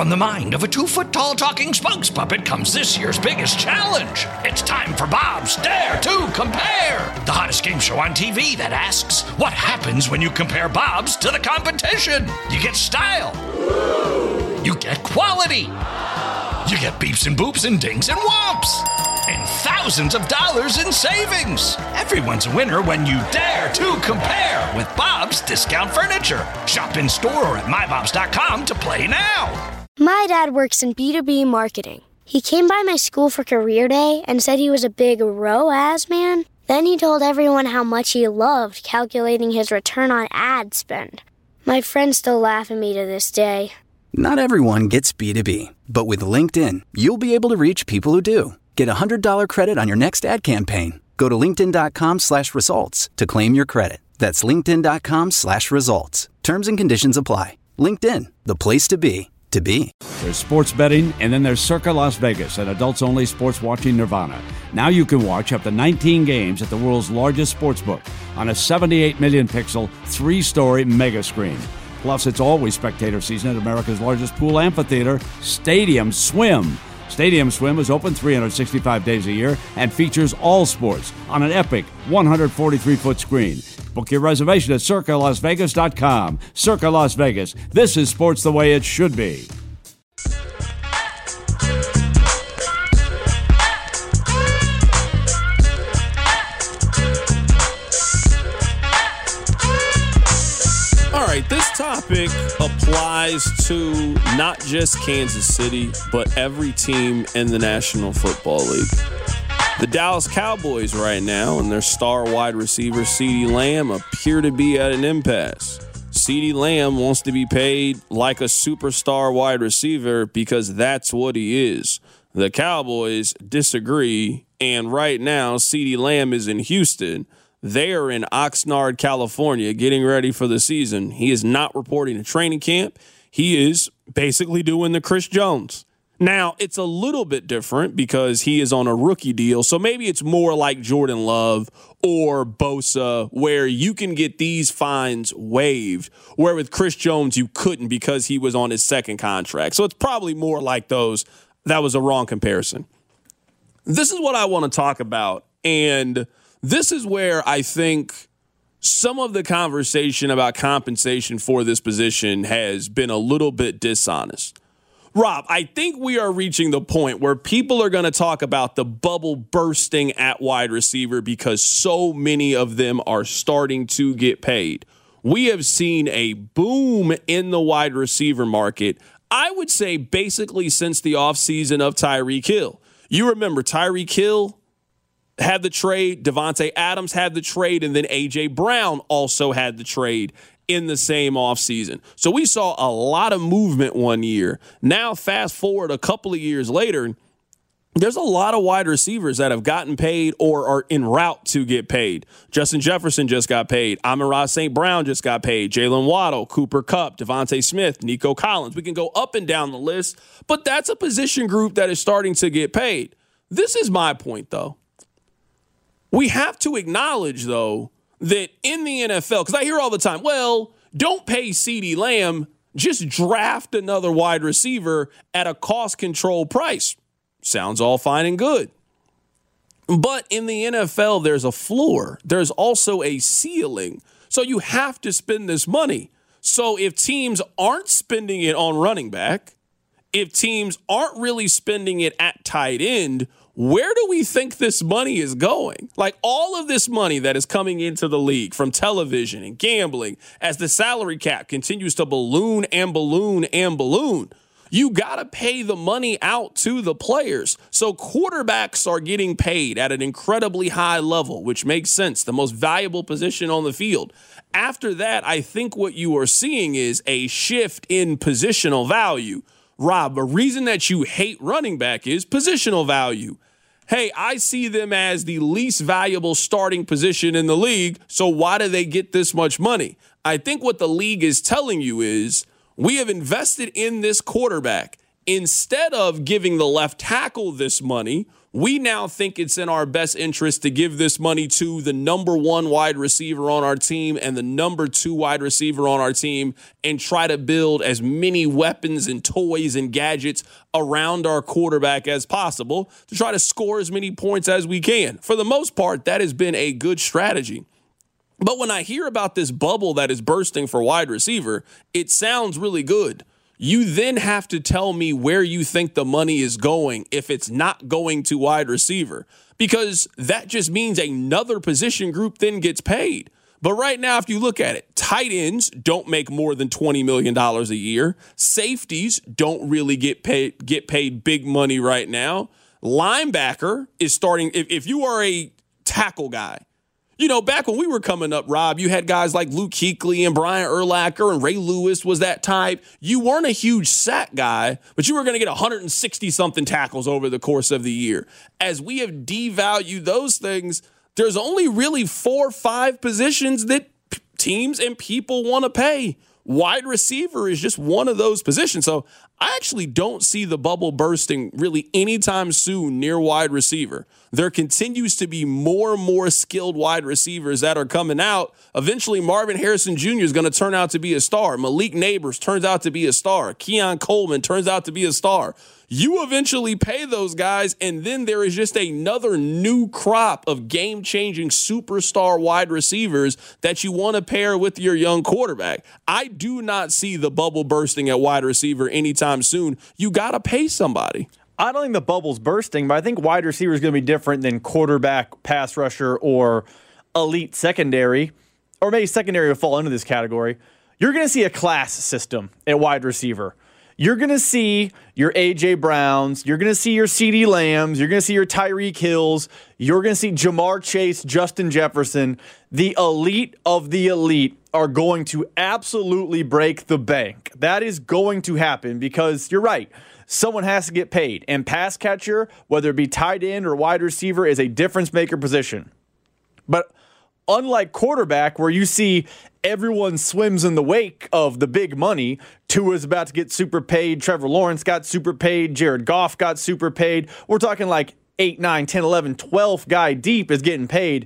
From the mind of a 2-foot-tall talking spokes puppet comes this year's biggest challenge. It's time for Bob's Dare to Compare, the hottest game show on TV that asks, what happens when you compare Bob's to the competition? You get style. You get quality. You get beeps and boops and dings and whomps. And thousands of dollars in savings. Everyone's a winner when you dare to compare with Bob's Discount Furniture. Shop in store or at mybobs.com to play now. My dad works in B2B marketing. He came by my school for career day and said he was a big ROAS man. Then he told everyone how much he loved calculating his return on ad spend. My friends still laugh at me to this day. Not everyone gets B2B, but with LinkedIn, you'll be able to reach people who do. Get a $100 credit on your next ad campaign. Go to linkedin.com/results to claim your credit. That's linkedin.com/results. Terms and conditions apply. LinkedIn, the place to be. There's sports betting, and then there's Circa Las Vegas, an adults-only sports watching nirvana. Now you can watch up to 19 games at the world's largest sportsbook on a 78 million pixel, 3-story mega screen. Plus, it's always spectator season at America's largest pool amphitheater, Stadium Swim. Stadium Swim is open 365 days a year and features all sports on an epic 143-foot screen. Book your reservation at CircaLasVegas.com. Circa Las Vegas. This is sports the way it should be. All right, this topic applies to not just Kansas City, but every team in the National Football League. The Dallas Cowboys right now and their star wide receiver CeeDee Lamb appear to be at an impasse. CeeDee Lamb wants to be paid like a superstar wide receiver because that's what he is. The Cowboys disagree, and right now CeeDee Lamb is in Houston. They are in Oxnard, California, getting ready for the season. He is not reporting to training camp. He is basically doing the Chris Jones. Now, it's a little bit different because he is on a rookie deal, so maybe it's more like Jordan Love or Bosa, where you can get these fines waived, where with Chris Jones you couldn't because he was on his second contract. So it's probably more like those. That was a wrong comparison. This is what I want to talk about, and this is where I think some of the conversation about compensation for this position has been a little bit dishonest. Rob, I think we are reaching the point where people are going to talk about the bubble bursting at wide receiver because so many of them are starting to get paid. We have seen a boom in the wide receiver market, I would say basically since the offseason of Tyreek Hill. You remember Tyreek Hill had the trade, Devontae Adams had the trade, and then A.J. Brown also had the trade in the same offseason. So we saw a lot of movement one year. Now, fast forward a couple of years later, there's a lot of wide receivers that have gotten paid or are en route to get paid. Justin Jefferson just got paid. Amon-Ra St. Brown just got paid. Jalen Waddle, Cooper Kupp, Devontae Smith, Nico Collins. We can go up and down the list, but that's a position group that is starting to get paid. This is my point, though. We have to acknowledge, though, that in the NFL, because I hear all the time, well, don't pay CeeDee Lamb, just draft another wide receiver at a cost-control price. Sounds all fine and good. But in the NFL, there's a floor. There's also a ceiling. So you have to spend this money. So if teams aren't spending it on running back, if teams aren't really spending it at tight end, where do we think this money is going? Like all of this money that is coming into the league from television and gambling as the salary cap continues to balloon and balloon and balloon, you got to pay the money out to the players. So quarterbacks are getting paid at an incredibly high level, which makes sense, the most valuable position on the field. After that, I think what you are seeing is a shift in positional value. Rob, a reason that you hate running back is positional value. Hey, I see them as the least valuable starting position in the league, so why do they get this much money? I think what the league is telling you is we have invested in this quarterback, Instead of giving the left tackle this money, we now think it's in our best interest to give this money to the number 1 wide receiver on our team and the number 2 wide receiver on our team and try to build as many weapons and toys and gadgets around our quarterback as possible to try to score as many points as we can. For the most part, that has been a good strategy. But when I hear about this bubble that is bursting for wide receiver, it sounds really good. You then have to tell me where you think the money is going if it's not going to wide receiver, because that just means another position group then gets paid. But right now, if you look at it, tight ends don't make more than $20 million a year. Safeties don't really get paid big money right now. Linebacker is starting. If you are a tackle guy, you know, back when we were coming up, Rob, you had guys like Luke Kuechly and Brian Urlacher and Ray Lewis was that type. You weren't a huge sack guy, but you were going to get 160-something tackles over the course of the year. As we have devalued those things, there's only really 4 or 5 positions that teams and people want to pay. Wide receiver is just one of those positions. So I actually don't see the bubble bursting really anytime soon near wide receiver. There continues to be more and more skilled wide receivers that are coming out. Eventually, Marvin Harrison Jr. is going to turn out to be a star. Malik Neighbors turns out to be a star. Keon Coleman turns out to be a star. You eventually pay those guys, and then there is just another new crop of game-changing superstar wide receivers that you want to pair with your young quarterback. I do not see the bubble bursting at wide receiver anytime soon. You got to pay somebody. I don't think the bubble's bursting, but I think wide receiver is going to be different than quarterback, pass rusher, or elite secondary, or maybe secondary would fall into this category. You're going to see a class system at wide receiver. You're going to see your A.J. Browns. You're going to see your C.D. Lambs. You're going to see your Tyreek Hills. You're going to see Jamar Chase, Justin Jefferson. The elite of the elite are going to absolutely break the bank. That is going to happen because you're right. Someone has to get paid. And pass catcher, whether it be tight end or wide receiver, is a difference maker position. But unlike quarterback, where you see everyone swims in the wake of the big money, Tua's about to get super paid, Trevor Lawrence got super paid, Jared Goff got super paid. We're talking like 8, 9, 10, 11, 12 guy deep is getting paid.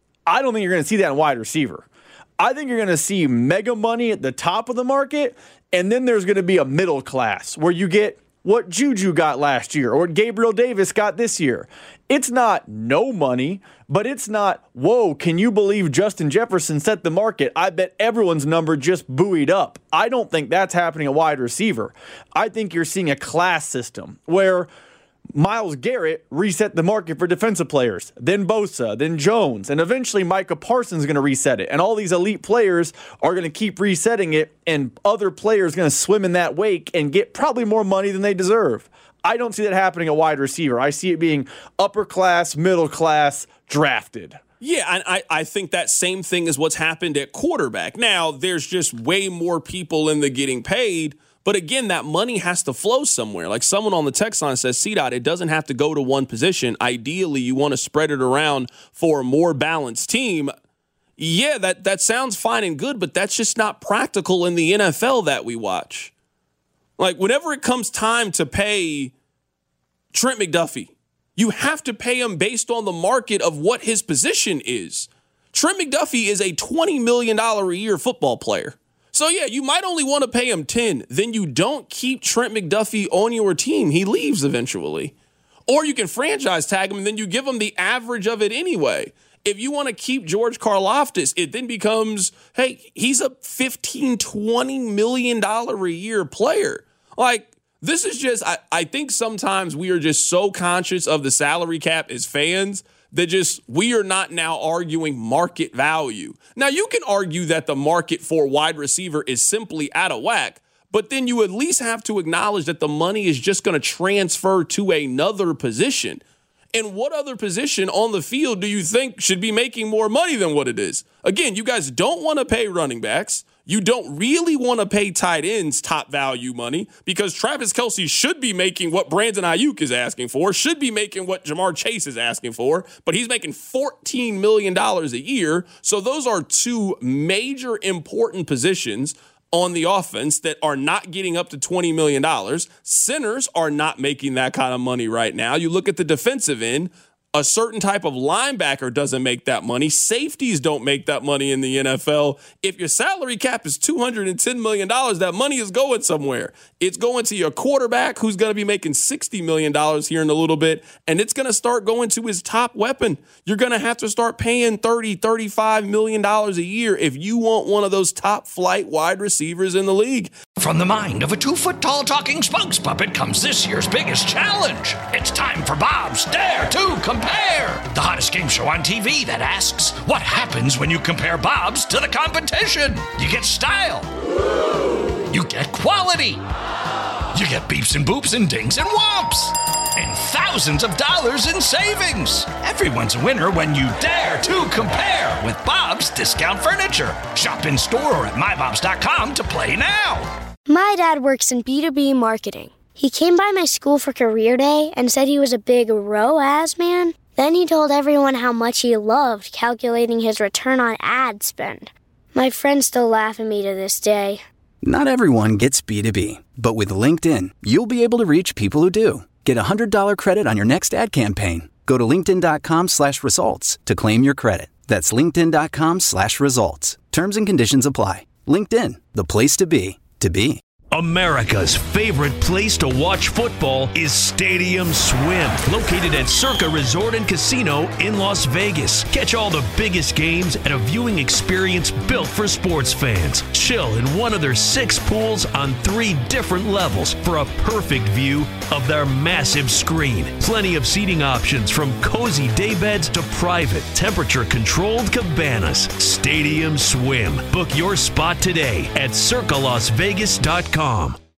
I don't think you're going to see that in wide receiver. I think you're going to see mega money at the top of the market, and then there's going to be a middle class where you get what Juju got last year or what Gabriel Davis got this year. It's not no money, but it's not, whoa, can you believe Justin Jefferson set the market? I bet everyone's number just buoyed up. I don't think that's happening at wide receiver. I think you're seeing a class system where Myles Garrett reset the market for defensive players, then Bosa, then Jones, and eventually Micah Parsons is going to reset it. And all these elite players are going to keep resetting it, and other players are going to swim in that wake and get probably more money than they deserve. I don't see that happening at wide receiver. I see it being upper class, middle class, drafted. Yeah, and I think that same thing is what's happened at quarterback. Now, there's just way more people in the getting paid. But again, that money has to flow somewhere. Like someone on the text line says, CDOT, it doesn't have to go to one position. Ideally, you want to spread it around for a more balanced team. Yeah, that sounds fine and good, but that's just not practical in the NFL that we watch. Like whenever it comes time to pay Trent McDuffie, you have to pay him based on the market of what his position is. Trent McDuffie is a $20 million a year football player. So, yeah, you might only want to pay him 10. Then you don't keep Trent McDuffie on your team. He leaves eventually. Or you can franchise tag him, and then you give him the average of it anyway. If you want to keep George Karlaftis, it then becomes, hey, he's a $15, $20 million a year player. Like, this is just, I think sometimes we are just so conscious of the salary cap as fans that just we are not now arguing market value. Now, you can argue that the market for wide receiver is simply out of whack, but then you at least have to acknowledge that the money is just going to transfer to another position. And what other position on the field do you think should be making more money than what it is? Again, you guys don't want to pay running backs. You don't really want to pay tight ends top value money because Travis Kelce should be making what Brandon Ayuk is asking for, should be making what Jamar Chase is asking for, but he's making $14 million a year. So those are two major important positions. on the offense that are not getting up to $20 million. Centers are not making that kind of money right now. You look at the defensive end, a certain type of linebacker doesn't make that money. Safeties don't make that money in the NFL. If your salary cap is $210 million, that money is going somewhere. It's going to your quarterback, who's going to be making $60 million here in a little bit, and it's going to start going to his top weapon. You're going to have to start paying $30, $35 million a year if you want one of those top flight wide receivers in the league. From the mind of a 2-foot-tall talking spokes puppet comes this year's biggest challenge. It's time for Bob's Dare to Compare, the hottest game show on TV that asks, what happens when you compare Bob's to the competition? You get style. You get quality. You get beeps and boops and dings and whomps. And thousands of dollars in savings. Everyone's a winner when you dare to compare with Bob's Discount Furniture. Shop in store or at mybobs.com to play now. My dad works in B2B marketing. He came by my school for career day and said he was a big ROAS man. Then he told everyone how much he loved calculating his return on ad spend. My friends still laugh at me to this day. Not everyone gets B2B, but with LinkedIn, you'll be able to reach people who do. Get a $100 credit on your next ad campaign. Go to linkedin.com/results to claim your credit. That's linkedin.com/results. Terms and conditions apply. LinkedIn, the place to be, to be. America's favorite place to watch football is Stadium Swim, located at Circa Resort and Casino in Las Vegas. Catch all the biggest games at a viewing experience built for sports fans. Chill in one of their 6 pools on 3 different levels for a perfect view of their massive screen. Plenty of seating options from cozy daybeds to private, temperature-controlled cabanas. Stadium Swim. Book your spot today at circalasvegas.com.